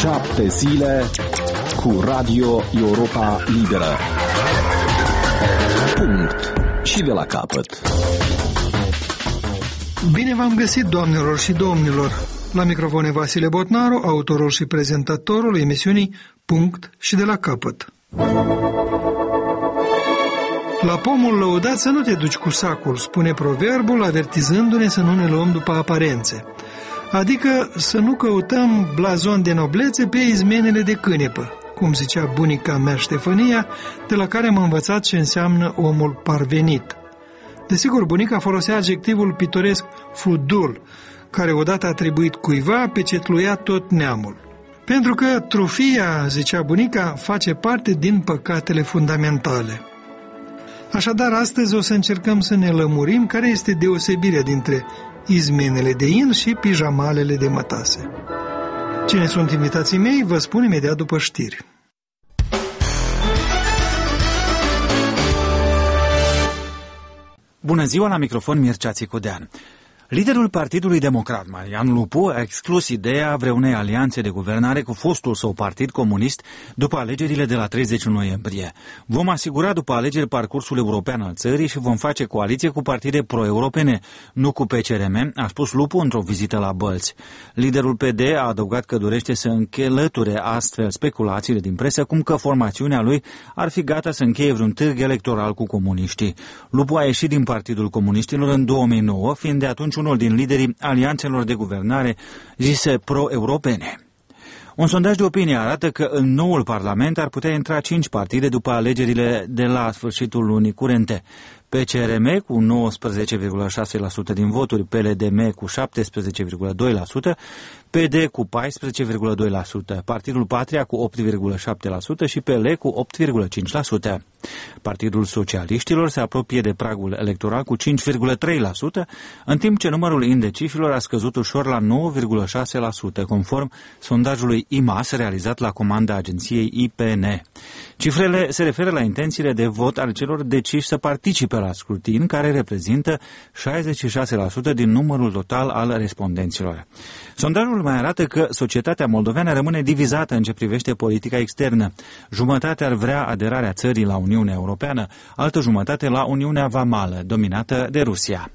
7 zile cu Radio Europa Liberă. Punct. Și de la capăt. Bine v-am găsit, doamnelor și domnilor! La microfon Vasile Botnaru, autorul și prezentatorul emisiunii Punct și de la capăt. La pomul lăudat să nu te duci cu sacul, spune proverbul, avertizându-ne să nu ne luăm după aparențe. Adică să nu căutăm blazon de noblețe pe izmenele de cânepă, cum zicea bunica mea Ștefania, de la care am învățat ce înseamnă omul parvenit. Desigur, bunica folosea adjectivul pitoresc fudul, care odată atribuit cuiva pecetluia tot neamul. Pentru că trufia, zicea bunica, face parte din păcatele fundamentale. Așadar, astăzi o să încercăm să ne lămurim care este deosebirea dintre izmenele de in și pijamalele de mătase. Cine sunt invitații mei, vă spun imediat după știri. Bună ziua, la microfon Mircea Țicudean. Liderul Partidului Democrat, Marian Lupu, a exclus ideea vreunei alianțe de guvernare cu fostul său partid comunist după alegerile de la 30 noiembrie. Vom asigura după alegeri parcursul european al țării și vom face coaliție cu partide pro-europene, nu cu PCRM, a spus Lupu într-o vizită la Bălți. Liderul PD a adăugat că dorește să închelăture astfel speculațiile din presă, cum că formațiunea lui ar fi gata să încheie vreun târg electoral cu comuniștii. Lupu a ieșit din Partidul Comuniștilor în 2009, fiind de atunci unul din liderii alianțelor de guvernare zise pro-europene. Un sondaj de opinie arată că în noul parlament ar putea intra 5 partide după alegerile de la sfârșitul lunii curente. PCRM cu 19,6% din voturi, PLDM cu 17,2%, PD cu 14,2%, Partidul Patria cu 8,7% și PL cu 8,5%. Partidul Socialiștilor se apropie de pragul electoral cu 5,3%, în timp ce numărul indecișilor a scăzut ușor la 9,6%, conform sondajului IMAS realizat la comanda agenției IPN. Cifrele se referă la intențiile de vot ale celor deciși să participe la scrutin, care reprezintă 66% din numărul total al respondenților. Sondajul mai arată că societatea moldoveană rămâne divizată în ce privește politica externă. Jumătate ar vrea aderarea țării la Uniunea Europeană, altă jumătate la Uniunea Vamală, dominată de Rusia.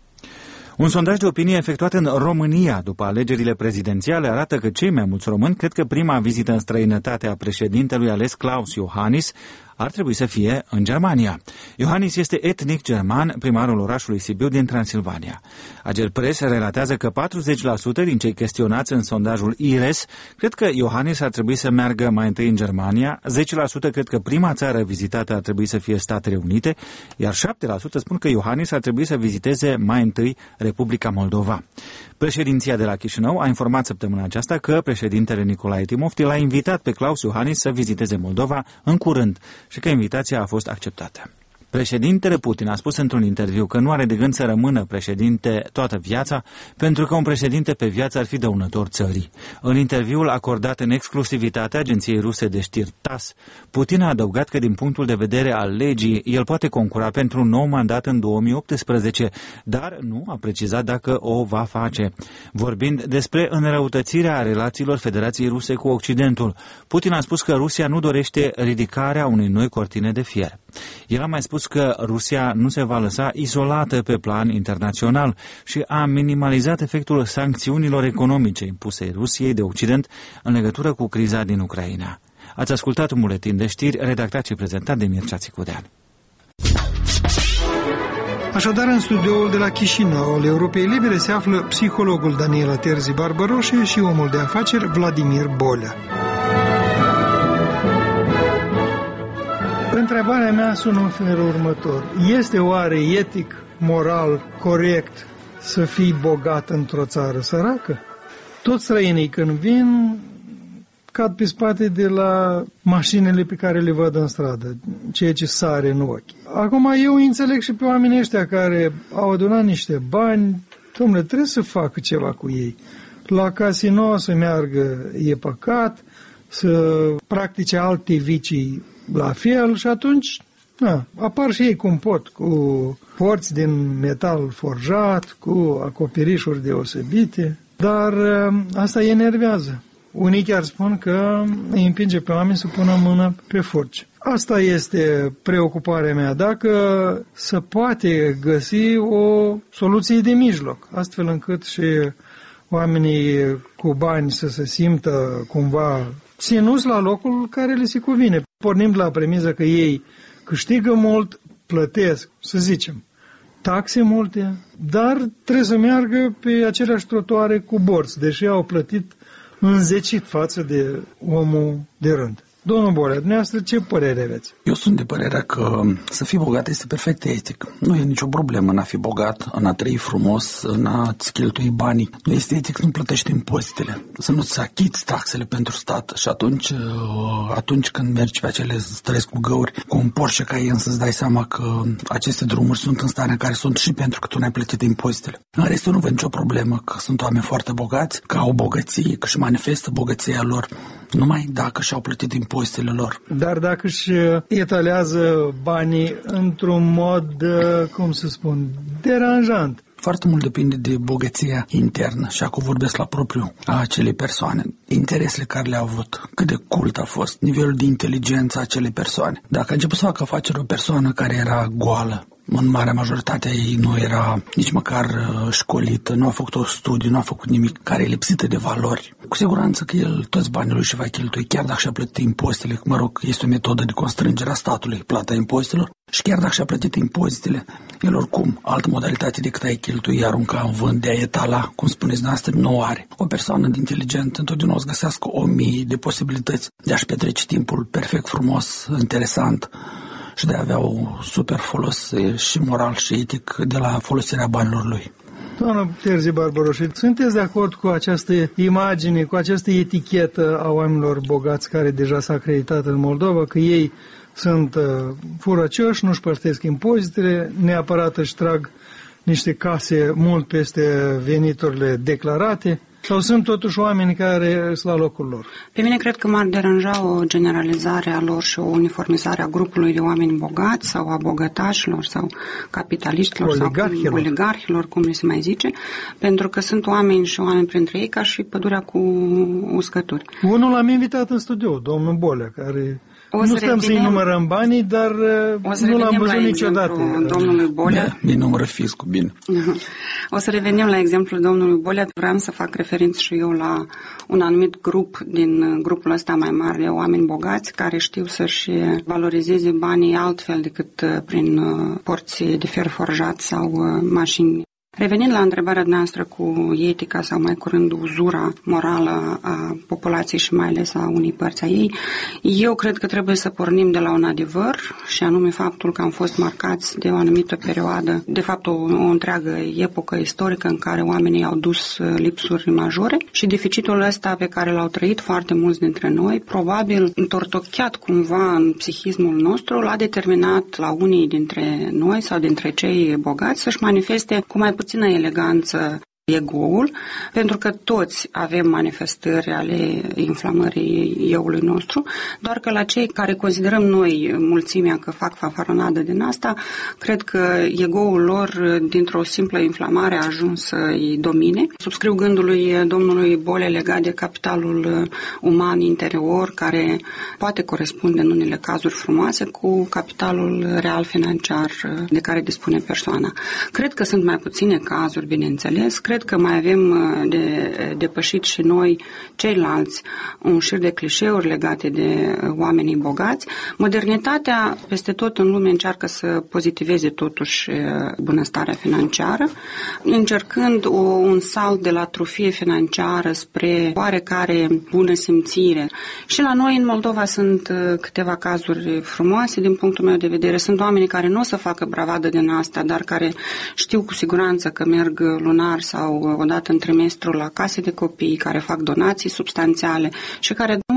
Un sondaj de opinie efectuat în România după alegerile prezidențiale arată că cei mai mulți români cred că prima vizită în străinătate a președintelui ales Klaus Iohannis ar trebui să fie în Germania. Iohannis este etnic german, primarul orașului Sibiu din Transilvania. Agerpres relatează că 40% din cei chestionați în sondajul IRES cred că Iohannis ar trebui să meargă mai întâi în Germania, 10% cred că prima țară vizitată ar trebui să fie Statele Unite, iar 7% spun că Iohannis ar trebui să viziteze mai întâi Republica Moldova. Președinția de la Chișinău a informat săptămâna aceasta că președintele Nicolae Timofti l-a invitat pe Klaus Iohannis să viziteze Moldova în curând și că invitația a fost acceptată. Președintele Putin a spus într-un interviu că nu are de gând să rămână președinte toată viața, pentru că un președinte pe viață ar fi dăunător țării. În interviul acordat în exclusivitate agenției ruse de știri TASS, Putin a adăugat că din punctul de vedere al legii, el poate concura pentru un nou mandat în 2018, dar nu a precizat dacă o va face. Vorbind despre înrăutățirea relațiilor Federației Ruse cu Occidentul, Putin a spus că Rusia nu dorește ridicarea unei noi cortine de fier. El a mai spus că Rusia nu se va lăsa izolată pe plan internațional și a minimalizat efectul sancțiunilor economice impuse Rusiei de Occident în legătură cu criza din Ucraina. Ați ascultat un buletin de știri redactat și prezentat de Mircea Țicudean. Așadar, în studioul de la Chișinău al Europei Libere se află psihologul Daniela Terzi Barbaroșe și omul de afaceri Vladimir Bolea. Întrebarea mea sună în felul următor. Este oare etic, moral, corect să fii bogat într-o țară săracă? Toți străinii când vin cad pe spate de la mașinile pe care le văd în stradă, ceea ce sare în ochi. Acum eu înțeleg și pe oamenii ăștia care au adunat niște bani, dom'le, trebuie să facă ceva cu ei. La casino să meargă e păcat, să practice alte vicii la fel și atunci apar și ei cum pot, cu porți din metal forjat, cu acoperișuri deosebite, dar asta îi enervează. Unii chiar spun că îi împinge pe oameni să pună mâna pe furci. Asta este preocuparea mea, dacă se poate găsi o soluție de mijloc, astfel încât și oamenii cu bani să se simtă cumva ținuți la locul care le se cuvine. Pornim de la premiza că ei câștigă mult, plătesc, să zicem, taxe multe, dar trebuie să meargă pe aceleași trotuare cu borți, deși au plătit înzecit față de omul de rând. Domnul Bolea, dumneavoastră ce părere aveți? Eu sunt de părerea că să fii bogat este perfect etic. Nu e nicio problemă în a fi bogat, în a trăi frumos, în a-ți cheltui banii. Nu este etic, nu plătești impozitele, să nu-ți achiți taxele pentru stat. Și atunci când mergi pe acele străzi cu găuri, cu un Porsche Cayenne, să-ți dai seama că aceste drumuri sunt în starea în care sunt și pentru că tu n-ai plătit impozitele. În rest, eu nu văd nicio problemă că sunt oameni foarte bogați, că au bogăție, că își manifestă bogăția lor, numai dacă și-au plătit impozitele lor. Dar dacă își etalează banii într-un mod, cum să spun, deranjant. Foarte mult depinde de bogăția internă și acum vorbesc la propriu a acelei persoane. Interesele care le-au avut, cât de cult a fost, nivelul de inteligență a acelei persoane. Dacă a început să facă afaceri o persoană care era goală, în marea majoritate ei nu era nici măcar școlită, nu a făcut o studiu, nu a făcut nimic, care e lipsită de valori. Cu siguranță că el toți banii lui și va cheltui, chiar dacă și-a plătit impozitele, mă rog, este o metodă de constrângere a statului, plata impozitelor, și chiar dacă și-a plătit impozitele, el oricum, altă modalitate decât a-i cheltui, arunca în vânt, de a etala, cum spuneți noastră, nu are. O persoană de inteligent întotdeauna o să găsească 1000 de posibilități de a-și petrece timpul perfect frumos, interesant, și de a avea o super folos și moral și etic de la folosirea banilor lui. Doamna Terzi Barbaroși, sunteți de acord cu această imagine, cu această etichetă a oamenilor bogați care deja s-a acreditat în Moldova, că ei sunt furăcioși, nu-și plătesc impozitele, neapărat își trag niște case mult peste veniturile declarate? Sau sunt totuși oameni care sunt la locul lor? Pe mine cred că m-ar deranja o generalizare a lor și o uniformizare a grupului de oameni bogați sau a bogătașilor sau capitaliștilor sau oligarhilor, cum le se mai zice, pentru că sunt oameni și oameni printre ei ca și pădurea cu uscături. Unul l-am invitat în studio, domnul Bolea, care... Nu stăm să-i numărăm banii, dar nu l-am văzut niciodată. Domnului Bolea. Mi numără fiscul, bine. O să revenim la exemplul domnului Bolea. Vreau să fac referință și eu la un anumit grup din grupul ăsta mai mare de oameni bogați care știu să-și valorizeze banii altfel decât prin porți de fier forjat sau mașini. Revenind la întrebarea noastră cu etica sau mai curând uzura morală a populației și mai ales a unei părți a ei, eu cred că trebuie să pornim de la un adevăr și anume faptul că am fost marcați de o anumită perioadă, de fapt o întreagă epocă istorică în care oamenii au dus lipsuri majore și deficitul ăsta pe care l-au trăit foarte mulți dintre noi, probabil întortocheat cumva în psihismul nostru, l-a determinat la unii dintre noi sau dintre cei bogați să-și manifeste cu mai puțină eleganță ego-ul, pentru că toți avem manifestări ale inflamării eu-ului nostru, doar că la cei care considerăm noi mulțimea că fac fanfaronadă din asta, cred că ego-ul lor, dintr-o simplă inflamare, a ajuns să-i domine. Subscriu gândului domnului Bolea legat de capitalul uman interior, care poate corespunde în unele cazuri frumoase cu capitalul real financiar de care dispune persoana. Cred că sunt mai puține cazuri, bineînțeles, cred că mai avem de depășit și noi ceilalți un șir de clișeuri legate de oamenii bogați. Modernitatea peste tot în lume încearcă să pozitiveze totuși bunăstarea financiară, încercând un salt de la trufie financiară spre oarecare bună simțire. Și la noi în Moldova sunt câteva cazuri frumoase din punctul meu de vedere. Sunt oameni care nu o să facă bravadă din asta, dar care știu cu siguranță că merg lunar sau o dată în trimestru la case de copii, care fac donații substanțiale și care nu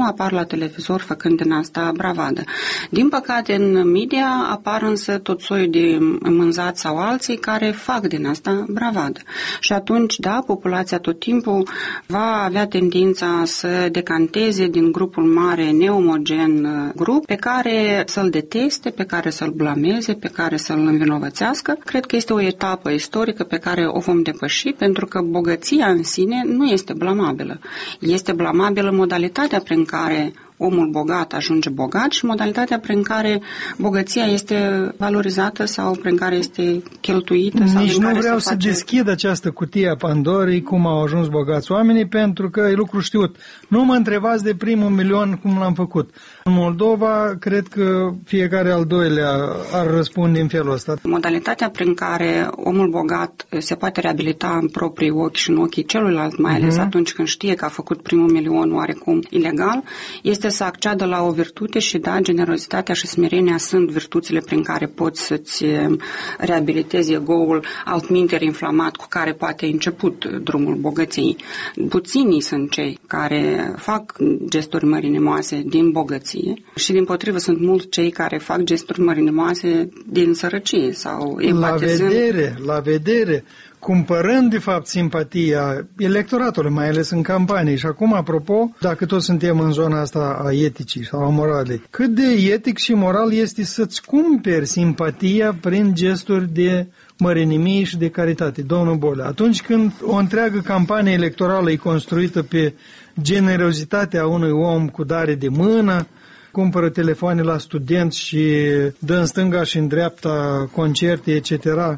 nu apar la televizor făcând din asta bravadă. Din păcate, în media apar însă tot soiul de mânzați sau alții care fac din asta bravadă. Și atunci, da, populația tot timpul va avea tendința să decanteze din grupul mare, neomogen grup, pe care să-l deteste, pe care să-l blameze, pe care să-l învinovățească. Cred că este o etapă istorică pe care o vom depăși, pentru că bogăția în sine nu este blamabilă. Este blamabilă modalitatea prin care omul bogat ajunge bogat și modalitatea prin care bogăția este valorizată sau prin care este cheltuită. Sau Nici nu vreau să deschid această cutie a Pandorei, cum au ajuns bogați oamenii, pentru că e lucru știut. Nu mă întrebați de primul milion cum l-am făcut. În Moldova, cred că fiecare al doilea ar răspunde în felul ăsta. Modalitatea prin care omul bogat se poate reabilita în proprii ochi și în ochii celuilalt, mai ales atunci când știe că a făcut primul milion oarecum ilegal, este să acceadă la o virtute și da, generozitatea și smerenia sunt virtuțile prin care poți să-ți reabilitezi ego-ul altminteri inflamat cu care poate început drumul bogăției. Puținii sunt cei care fac gesturi mărinimoase din bogăție și din sunt mulți cei care fac gesturi mărinimoase din sărăcie sau empatizând. La vedere, cumpărând de fapt simpatia electoratului, mai ales în campanii. Și acum, apropo, dacă toți suntem în zona asta a eticii sau a moralei, cât de etic și moral este să-ți cumperi simpatia prin gesturi de mărinimie și de caritate, domnul Bolea. Atunci când o întreagă campanie electorală e construită pe generozitatea unui om cu dare de mână, cumpără telefoane la studenți și dă în stânga și în dreapta concerte, etc.,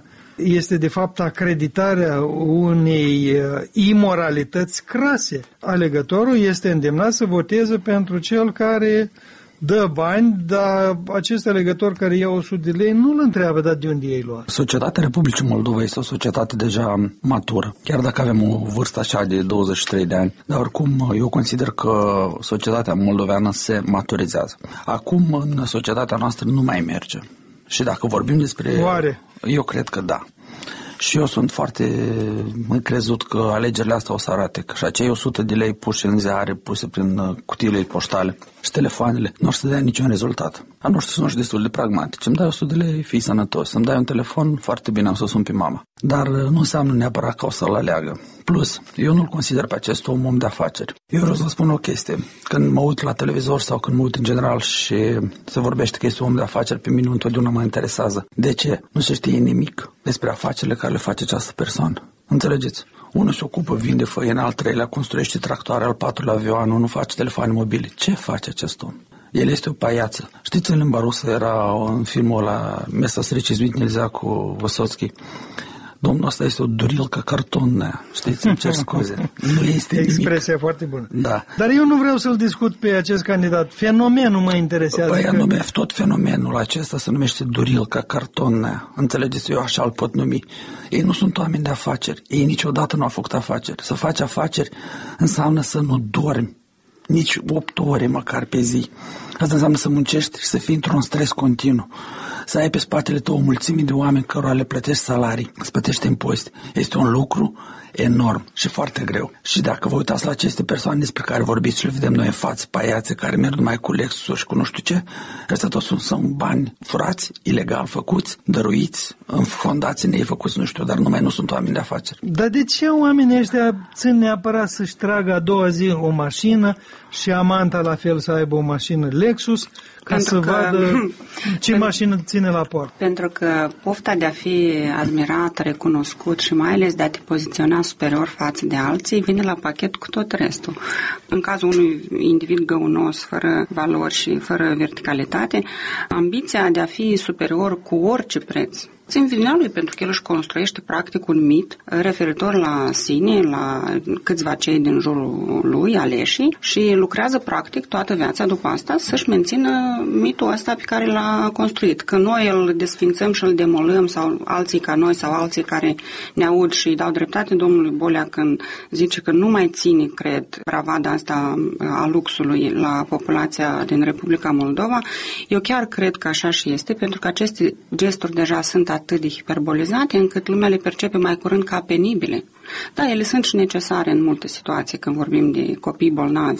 este de fapt acreditarea unei imoralități crase. Alegătorul este îndemnat să voteze pentru cel care dă bani, dar acest alegător care ia 100 de lei nu îl întreabă, dar de unde ei lua. Societatea Republicii Moldova este o societate deja matură, chiar dacă avem o vârstă așa de 23 de ani, dar oricum eu consider că societatea moldoveană se maturizează. Acum în societatea noastră nu mai merge. Și dacă vorbim despre... Oare? Eu cred că da. Și eu sunt foarte încrezut că alegerile astea o să arate că și acei 100 de lei puși în ziare, puse prin cutiile poștale și telefoanele, nu o să dea niciun rezultat. A nu știu, sunt destul de pragmatici. Îmi dai 100 de lei, fii sănătos. Îmi dai un telefon, foarte bine, am să sun pe mama. Dar nu înseamnă neapărat că o să-l aleagă. Plus, eu nu-l consider pe acest om de afaceri. Eu vreau să spun o chestie. Când mă uit la televizor sau când mă uit în general și se vorbește că este un om de afaceri, pe mine întotdeauna mă interesează. De ce? Nu se știe nimic despre afacerile care le face această persoană. Înțelegeți? Unul se ocupă, vinde făină, al treilea construiește tractoare, al patrulea avion, unul face telefoane mobile. Ce face acest om? El este o paiață. Știți, în limba rusă era în filmul ăla Место встречи извинить нельзя cu Vysotski. Domnul ăsta este o durilcă cartonă, știți, îmi cer scuze. Nu este nimic. Expresia foarte bună. Da. Dar eu nu vreau să-l discut pe acest candidat. Fenomenul mă interesează. Păi anume, tot fenomenul acesta se numește durilcă cartonă. Înțelegeți, eu așa îl pot numi. Ei nu sunt oameni de afaceri. Ei niciodată nu au făcut afaceri. Să faci afaceri înseamnă să nu dormi nici 8 ore măcar pe zi. Asta înseamnă să muncești și să fii într-un stres continuu. Să ai pe spatele tău o mulțime de oameni cărora le plătești salarii, îți plătești impozite. Este un lucru enorm și foarte greu. Și dacă vă uitați la aceste persoane despre care vorbiți și le vedem noi în față, paiațe care merg numai cu Lexus și cu nu știu ce, ăstea toți sunt bani furați, ilegal făcuți, dăruiți, în fondații neifăcuți, nu știu, dar numai nu sunt oameni de afaceri. Dar de ce oamenii ăștia țin neapărat să-și tragă a doua zi o mașină și amanta la fel să aibă o mașină Lexus, ca să vadă ce mașină ține la poartă? Pentru că pofta de a fi admirat, recunoscut și mai ales de a te poziționa superior față de alții vine la pachet cu tot restul. În cazul unui individ găunos, fără valori și fără verticalitate, ambiția de a fi superior cu orice preț țin vina lui, pentru că el își construiește practic un mit referitor la sine, la câțiva cei din jurul lui, aleșii, și lucrează practic toată viața după asta să-și mențină mitul ăsta pe care l-a construit. Că noi îl desfințăm și îl demolăm, sau alții ca noi sau alții care ne aud și îi dau dreptate domnului Bolea când zice că nu mai ține, cred, bravada asta a luxului la populația din Republica Moldova, eu chiar cred că așa și este, pentru că aceste gesturi deja sunt atât de hiperbolizate încât lumea le percepe mai curând ca penibile. Da, ele sunt și necesare în multe situații când vorbim de copii bolnavi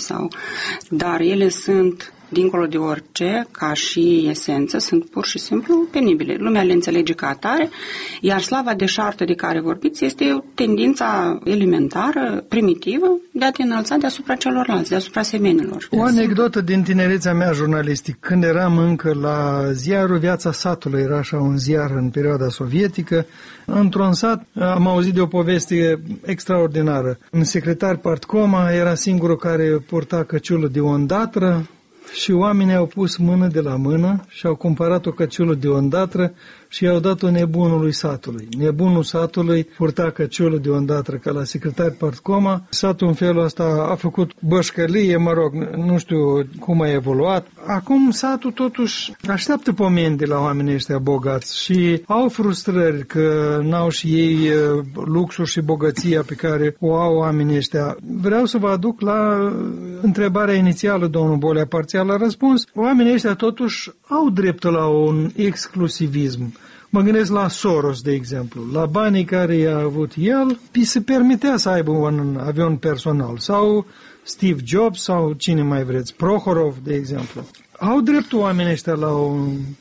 dar ele sunt, dincolo de orice, ca și esență, sunt pur și simplu penibile. Lumea le înțelege ca atare, iar slava deșartă de care vorbiți este tendința elementară, primitivă, de a te înălța deasupra celorlalți, deasupra semenilor. O anecdotă din tinerețea mea jurnalistic. Când eram încă la ziarul Viața Satului, era așa un ziar în perioada sovietică, într-un sat am auzit de o poveste extraordinară. Un secretar partcoma era singurul care purta căciulă de ondatră, și oamenii au pus mână de la mână și au cumpărat o căciulă de ondatră și i-au dat-o nebunului satului. Nebunul satului purta căciulă de ondatră ca la secretar partcoma. Satul în felul ăsta a făcut bășcălie, nu știu cum a evoluat. Acum satul totuși așteaptă pomeni de la oamenii ăștia bogați și au frustrări că n-au și ei luxul și bogăția pe care o au oamenii ăștia. Vreau să vă aduc la întrebarea inițială, domnul Bolea, parțial a răspuns. Oamenii ăștia totuși au dreptul la un exclusivism. Mă gândesc la Soros, de exemplu. La banii care i-a avut el, se permitea să aibă un avion personal. Sau Steve Jobs, sau cine mai vreți, Prohorov, de exemplu. Au dreptul oamenii ăștia la o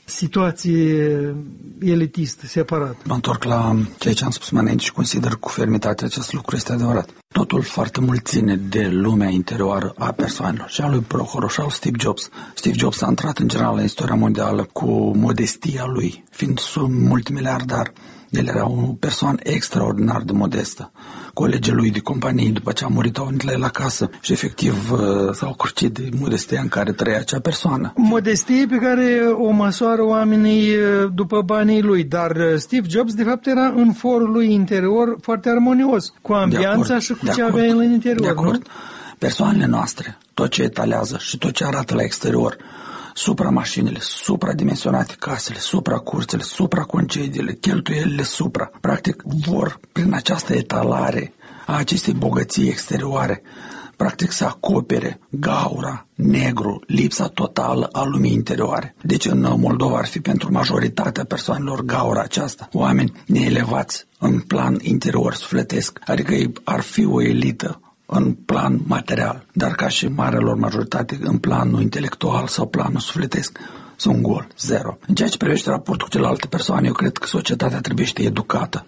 situație elitistă, separată. Mă întorc la ceea ce am spus mai înainte și consider cu fermitate acest lucru este adevărat. Totul foarte mult ține de lumea interioară a persoanelor, și a lui Prohorov și a lui Steve Jobs. Steve Jobs a intrat în general în istoria mondială cu modestia lui, fiind multimiliardar. El era o persoană extraordinar de modestă. Colegii lui de companie, după ce a murit, au venit la el acasă și efectiv s-au curcit de modestia în care trăia acea persoană. Modestie pe care o măsoară oamenii după banii lui, dar Steve Jobs de fapt era în forul lui interior foarte armonios, cu ambianța și cu ce avea el în interior, nu? Persoanele noastre, tot ce etalează și tot ce arată la exterior, supramașinile, supradimensionate casele, supracurțele, supraconcediile, cheltuielile supra. Practic vor, prin această etalare a acestei bogății exterioare, practic să acopere gaura, negru, lipsa totală a lumii interioare. Deci în Moldova ar fi pentru majoritatea persoanelor gaura aceasta. Oameni neelevați în plan interior sufletesc, adică ar fi o elită în plan material, dar ca și marelor majoritate în planul intelectual sau planul sufletesc sunt gol, zero. În ceea ce privește raportul cu celelalte persoane, eu cred că societatea trebuie să fie educată.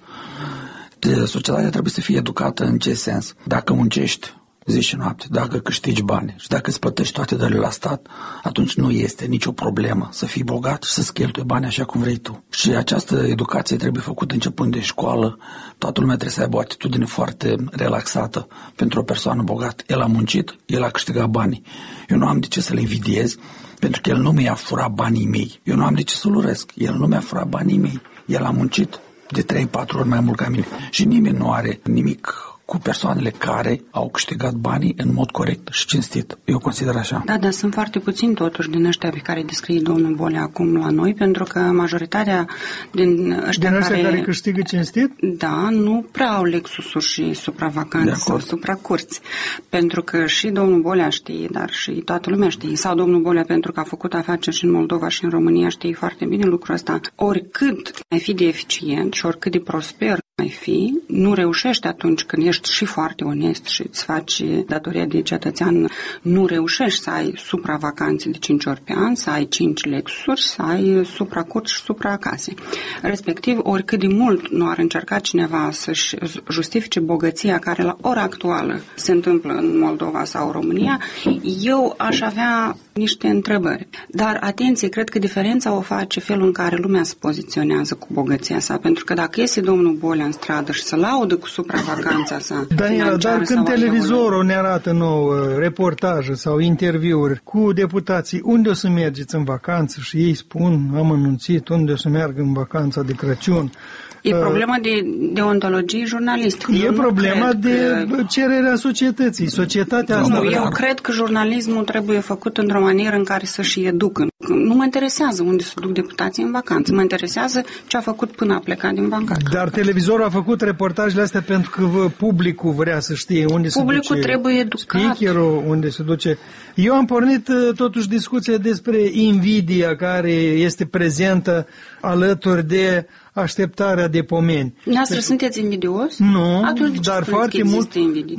Societatea trebuie să fie educată în ce sens? Dacă muncești zi și noapte, dacă câștigi bani și dacă îți plătești toate dările la stat, atunci nu este nicio problemă să fii bogat și să-ți cheltui bani așa cum vrei tu. Și această educație trebuie făcută începând de școală. Toată lumea trebuie să aibă o atitudine foarte relaxată pentru o persoană bogată. El a muncit, el a câștigat banii. Eu nu am de ce să-l invidiez, pentru că el nu mi-a furat banii mei. Eu nu am de ce să-l urăsc. El nu mi-a furat banii mei. El a muncit de 3-4 ori mai mult ca mine. Și nimeni nu are nimic cu persoanele care au câștigat banii în mod corect și cinstit. Eu consider așa. Da, dar sunt foarte puțini totuși din ăștia pe care descrie domnul Bolea acum la noi, pentru că majoritatea din ăștia care câștigă cinstit? Da, nu prea au lexusuri și supravacanțe sau supracurți. Pentru că și domnul Bolea știe, dar și toată lumea știe, sau domnul Bolea pentru că a făcut afaceri și în Moldova și în România știe foarte bine lucrul ăsta. Oricât ai fi de eficient și oricât de prosper mai fi, nu reușești atunci când ești și foarte onest și îți faci datoria de cetățean, nu reușești să ai supravacanțe de 5 ori pe an, să ai 5 lexuri, să ai supracurți și supraacase. Respectiv, oricât de mult nu ar încerca cineva să-și justifice bogăția care la ora actuală se întâmplă în Moldova sau România, eu aș avea niște întrebări. Dar, atenție, cred că diferența o face felul în care lumea se poziționează cu bogăția sa, pentru că dacă iese domnul Bolea în stradă și se laudă cu supravacanța sa Daniela, dar când televizorul ne arată nouă reportaje sau interviuri cu deputații unde o să mergeți în vacanță și ei spun, am anunțit unde o să meargă în vacanța de Crăciun. E problema de deontologie jurnalistică. E problema de cererea societății. Societatea asta... Eu cred că jurnalismul trebuie făcut într-o manieră în care să-și educă. Nu mă interesează unde se duc deputații în vacanță. Mă interesează ce a făcut până a plecat din vacanță. Dar televizorul televizorul a făcut reportajele astea pentru că publicul vrea să știe unde publicul se duce trebuie educat. speakerul, unde se duce. Eu am pornit totuși discuția despre invidia care este prezentă alături de așteptarea de pomeni. Noastră sunteți invidios? Nu, atunci dar foarte multă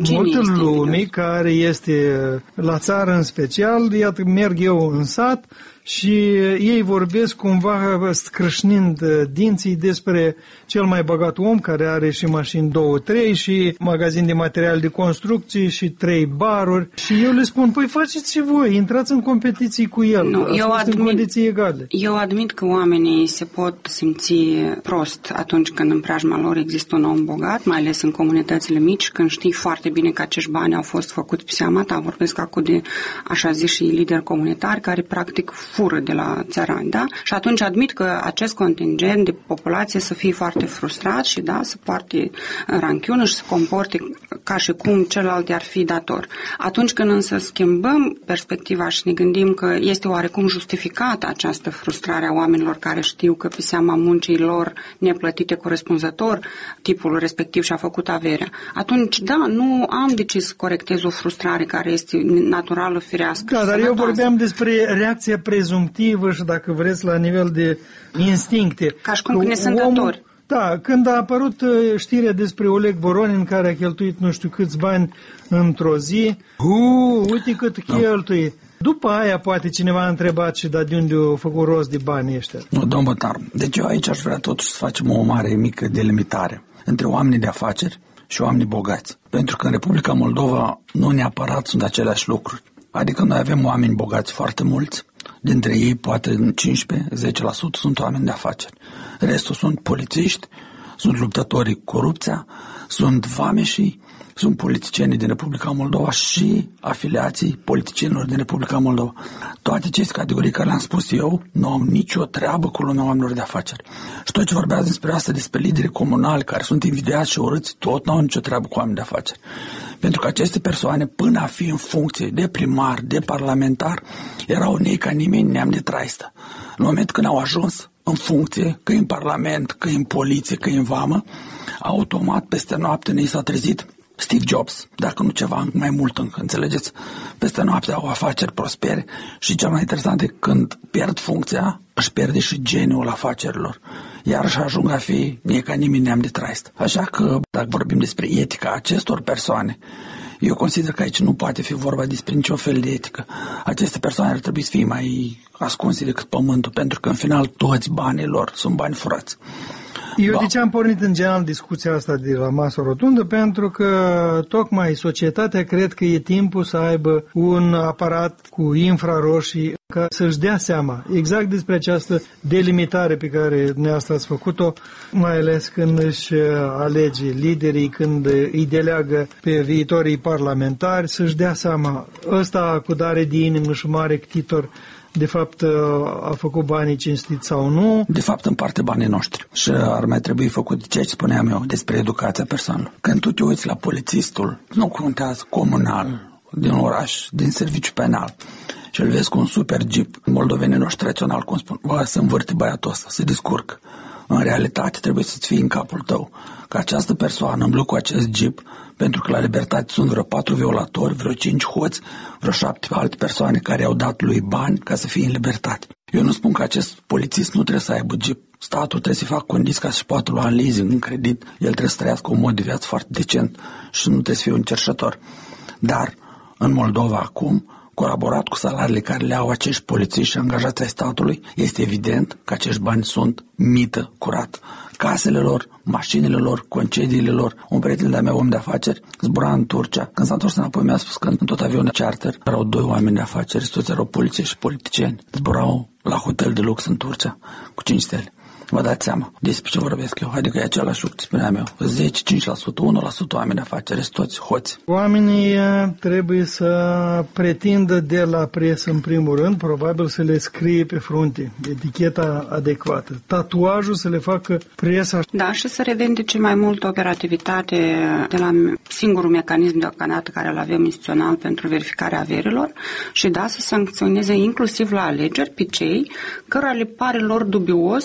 lume care este la țară în special, iată, merg eu în sat și ei vorbesc cumva scrâșnind dinții despre cel mai bogat om care are și mașini 2-3 și magazin de material de construcții și 3 baruri și eu le spun, păi faceți și voi, intrați în competiții cu el, nu, în condiții egale. Eu admit că oamenii se pot simți prost atunci când în preajma lor există un om bogat, mai ales în comunitățile mici, când știi foarte bine că acești bani au fost făcuți pe seama ta, vorbesc acum de așa zis și lideri comunitari care practic fură de la țărani, da? Și atunci admit că acest contingent de populație să fie foarte frustrat și da, să poarte ranchiună și să comporte ca și cum celălalt ar fi dator. Atunci când însă schimbăm perspectiva și ne gândim că este oarecum justificată această frustrare a oamenilor care știu că pe seama muncii lor neplătite corespunzător tipul respectiv și-a făcut averea, atunci da, nu am de ce să corectez o frustrare care este naturală, firească. Da, dar eu vorbeam despre reacția prezumtivă și dacă vreți la nivel de instincte. Ca și cum ne sunt datori. Da, când a apărut știrea despre Oleg Voronin care a cheltuit nu știu câți bani într-o zi, uite cât cheltuie. După aia poate cineva a întrebat și de unde au făcut rost de banii ăștia. Nu, domn Bătar, deci eu aici aș vrea totuși să facem o mare mică delimitare între oamenii de afaceri și oamenii bogați. Pentru că în Republica Moldova nu neapărat sunt aceleași lucruri. Adică noi avem oameni bogați foarte mulți, dintre ei poate 15-10% sunt oameni de afaceri. Restul sunt polițiști, sunt luptătorii cu corupția, sunt vameșii, sunt politicienii din Republica Moldova și afiliații politicienilor din Republica Moldova. Toate aceste categorii care le-am spus eu nu au nicio treabă cu lumea oamenilor de afaceri. Și tot ce vorbeați despre asta, despre liderii comunali care sunt invidiați și urâți, tot nu au nicio treabă cu oameni de afaceri. Pentru că aceste persoane, până a fi în funcție de primar, de parlamentar, erau nei ca nimeni, neam de traistă. În momentul când au ajuns în funcție, că în parlament, că în poliție, că în vamă, automat peste noapte ne s-a trezit Steve Jobs, dacă nu ceva mai mult încă, înțelegeți? Peste noapte au afaceri prospere și cel mai interesant e când pierd funcția, își pierde și geniul afacerilor. Iarăși ajung a fi nie ca nimeni neam de traist. Așa că, dacă vorbim despre etica acestor persoane, eu consider că aici nu poate fi vorba despre niciun fel de etică. Aceste persoane ar trebui să fie mai ascunse decât pământul, pentru că în final toți banii lor sunt bani furați. Eu de ce am pornit în general discuția asta de la masă rotundă? Pentru că tocmai societatea cred că e timpul să aibă un aparat cu infraroșii ca să-și dea seama exact despre această delimitare pe care dumneavoastră ați făcut-o, mai ales când își alege liderii, când îi deleagă pe viitorii parlamentari, să-și dea seama ăsta cu dare de inimă și mare ctitor de fapt a făcut banii cinstiți sau nu. De fapt împarte banii noștri și ar mai trebui făcut ceea ce spuneam eu despre educația persoanelor. Când tu te uiți la polițistul, nu contează, comunal, din oraș, din serviciu penal, și îl vezi cu un super jeep, moldovenii noștri tradițional, cum spun, să învârte băiatul ăsta, se descurcă. În realitate trebuie să-ți fie în capul tău că această persoană îmblă cu acest jeep, pentru că la Libertate sunt vreo 4 violatori, vreo 5 hoți, vreo 7 alte persoane care au dat lui bani ca să fie în libertate. Eu nu spun că acest polițist nu trebuie să aibă jeep. Statul trebuie să facă condiții ca să-și poată lua în leasing, în credit. El trebuie să trăiască un mod de viață foarte decent și nu trebuie să fie un cerșător. Dar în Moldova acum, colaborat cu salariile care le au acești polițiști și angajați ai statului, este evident că acești bani sunt mită curat. Casele lor, mașinile lor, concediile lor. Un prieten de-a meu, om de afaceri, zbura în Turcia. Când s-a întors înapoi, mi-a spus că în tot avionul charter erau 2 oameni de afaceri, toți erau poliție și politicieni. Zburau la hotel de lux în Turcia cu 5 stele. Vă dați seama despre ce vorbesc eu. Adică e același lucru, spuneam eu. 10, 5%, 1% oameni de afaceri, toți hoți. Oamenii trebuie să pretindă de la presă, în primul rând, probabil să le scrie pe frunte eticheta adecvată. Tatuajul să le facă presa. Da, și să revendice mai mult operativitate de la singurul mecanism deocamdată care îl avem instituțional pentru verificarea averilor și da, să sancționeze inclusiv la alegeri pe cei cărora le pare lor dubios a face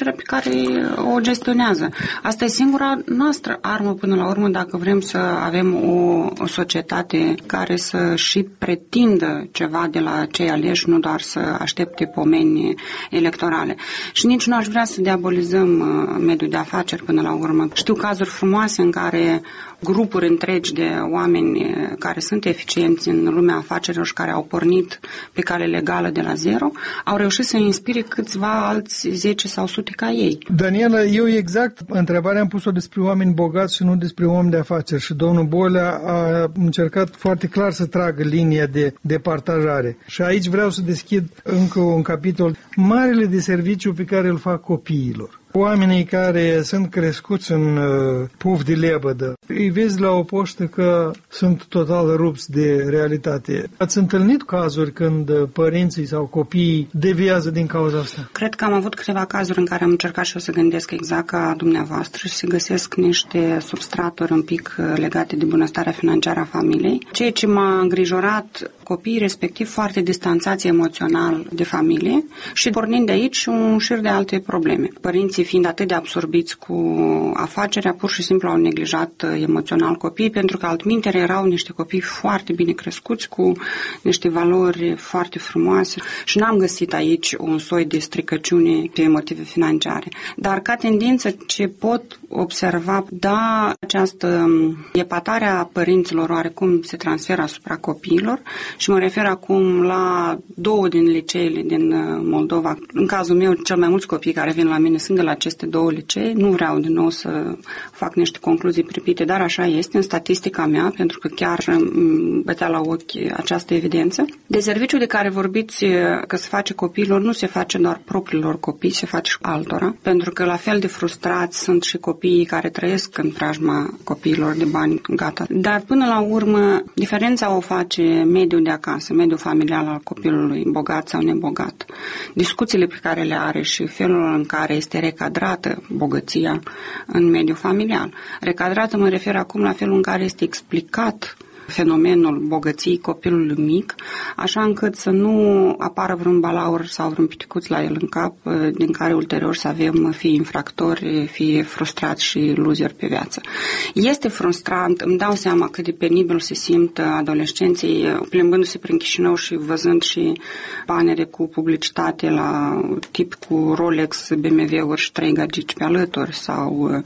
afacerea pe care o gestionează. Asta e singura noastră armă până la urmă dacă vrem să avem o societate care să și pretindă ceva de la cei aleși, nu doar să aștepte pomeni electorale. Și nici nu aș vrea să diabolizăm mediul de afaceri până la urmă. Știu cazuri frumoase în care grupuri întregi de oameni care sunt eficienți în lumea afacerilor și care au pornit pe cale legală de la zero, au reușit să inspire câțiva alți 10 sau sute ca ei. Daniela, eu exact întrebarea am pus-o despre oameni bogați și nu despre oameni de afaceri și domnul Bolea a încercat foarte clar să tragă linia de partajare. Și aici vreau să deschid încă un capitol. Marele de serviciu pe care îl fac copiilor. Oamenii care sunt crescuți în puf de lebădă, îi vezi la o poștă că sunt total rupți de realitate. Ați întâlnit cazuri când părinții sau copiii deviază din cauza asta? Cred că am avut câteva cazuri în care am încercat și eu să gândesc exact ca dumneavoastră și să găsesc niște substraturi un pic legate de bunăstarea financiară a familiei. Ceea ce m-a îngrijorat, copiii respectiv foarte distanțați emoțional de familie și pornind de aici un șir de alte probleme. Părinții fiind atât de absorbiți cu afacerea, pur și simplu au neglijat emoțional copiii, pentru că altminteri erau niște copii foarte bine crescuți, cu niște valori foarte frumoase și n-am găsit aici un soi de stricăciune pe motive financiare. Dar ca tendință ce pot observa, da, această epatare a părinților oarecum se transferă asupra copiilor și mă refer acum la 2 din liceele din Moldova. În cazul meu, cel mai mulți copii care vin la mine sunt de la aceste 2 licee. Nu vreau din nou să fac niște concluzii pripite, dar așa este în statistica mea, pentru că chiar bătea la ochi această evidență. De serviciul de care vorbiți că se face copiilor, nu se face doar propriilor copii, se face și altora, pentru că la fel de frustrați sunt și copiii care trăiesc în preajma copiilor de bani gata. Dar până la urmă, diferența o face mediul de acasă, mediul familial al copilului, bogat sau nebogat. Discuțiile pe care le are și felul în care este recadrată bogăția în mediul familial. Recadrată mă refer acum la felul în care este explicat fenomenul bogăției copilului mic, așa încât să nu apară vreun balaur sau vreun piticuț la el în cap, din care ulterior să avem fie infractori, fie frustrați și loseri pe viață. Este frustrant, îmi dau seama cât de penibil se simt adolescenții plimbându-se prin Chișinău și văzând și banere cu publicitate la tip cu Rolex, BMW-uri și 3 gagici pe alături sau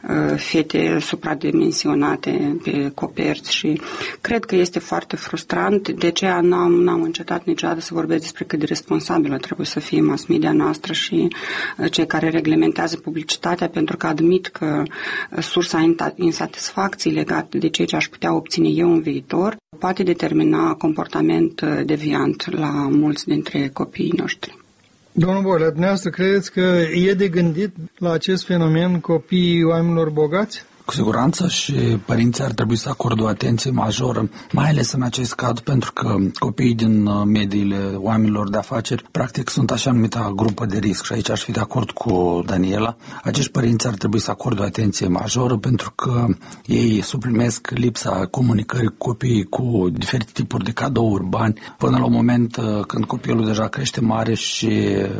fete supradimensionate pe coperți și cred că este foarte frustrant, de aceea n-am încetat niciodată să vorbesc despre cât de responsabilă trebuie să fie mass media noastră și cei care reglementează publicitatea, pentru că admit că sursa insatisfacției legată de ceea ce aș putea obține eu în viitor poate determina comportament deviant la mulți dintre copiii noștri. Domnul Bolea, dumneavoastră credeți că e de gândit la acest fenomen copiii oamenilor bogați? Cu siguranță și părinții ar trebui să acorde o atenție majoră, mai ales în acest caz, pentru că copiii din mediile oamenilor de afaceri practic sunt așa numita grupă de risc și aici aș fi de acord cu Daniela. Acești părinți ar trebui să acorde o atenție majoră pentru că ei suprimesc lipsa comunicării cu copiii cu diferite tipuri de cadouri, bani, până la un moment când copilul deja crește mare și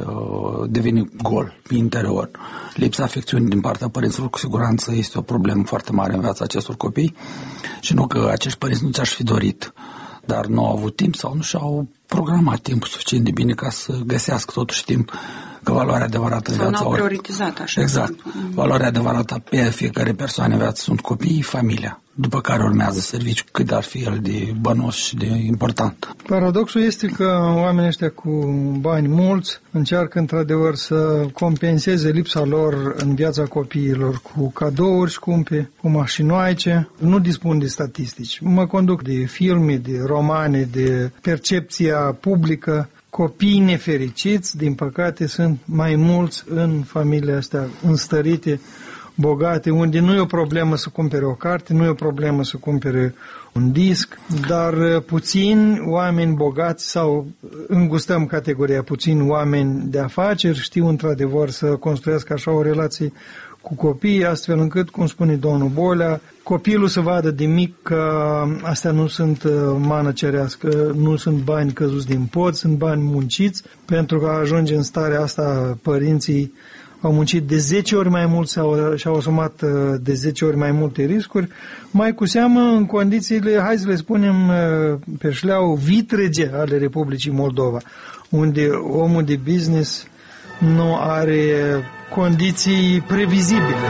devine gol pe interior. Lipsa afecțiunii din partea părinților cu siguranță este o problemă foarte mare în viața acestor copii și nu că acești părinți nu ți-aș fi dorit, dar nu au avut timp sau nu și-au programat timpul suficient de bine ca să găsească totuși timp că valoarea adevărată în viața... Sau n-au prioritizat așa. Exact. Valoarea adevărată pe fiecare persoană în viață sunt copiii, familia, după care urmează serviciu, cât ar fi el de bănos și de important. Paradoxul este că oamenii ăștia cu bani mulți încearcă într-adevăr să compenseze lipsa lor în viața copiilor cu cadouri scumpe, cu mașinoaice. Nu dispun de statistici. Mă conduc de filme, de romane, de percepția publică. Copiii nefericiți, din păcate, sunt mai mulți în familiile astea înstărite, bogate, unde nu e o problemă să cumpere o carte, nu e o problemă să cumpere un disc, dar puțini oameni bogați sau îngustăm categoria, puțini oameni de afaceri știu într-adevăr să construiască așa o relație cu copiii, astfel încât, cum spune domnul Bolea, copilul să vadă de mic că astea nu sunt mană cerească, nu sunt bani căzuți din pod, sunt bani munciți, pentru că ajunge în starea asta părinții au muncit de 10 ori mai mult și-au asumat de 10 ori mai multe riscuri, mai cu seamă în condițiile, hai să le spunem pe șleau, vitrege ale Republicii Moldova, unde omul de business nu are condiții previzibile.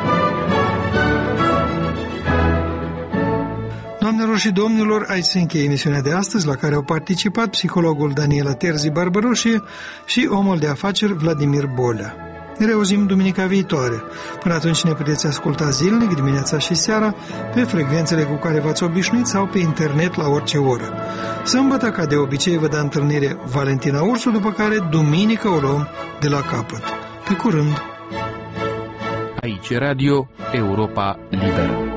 Doamnelor și domnilor, aici se încheie emisiunea de astăzi, la care au participat psihologul Daniela Terzi-Barbaroșie și omul de afaceri Vladimir Bolea. Ne reauzim duminica viitoare. Până atunci ne puteți asculta zilnic, dimineața și seara, pe frecvențele cu care v-ați obișnuit sau pe internet la orice oră. Sâmbătă, ca de obicei, vă dă întâlnire Valentina Ursu, după care duminică o luăm de la capăt. Pe curând! Aici Radio Europa Liberă.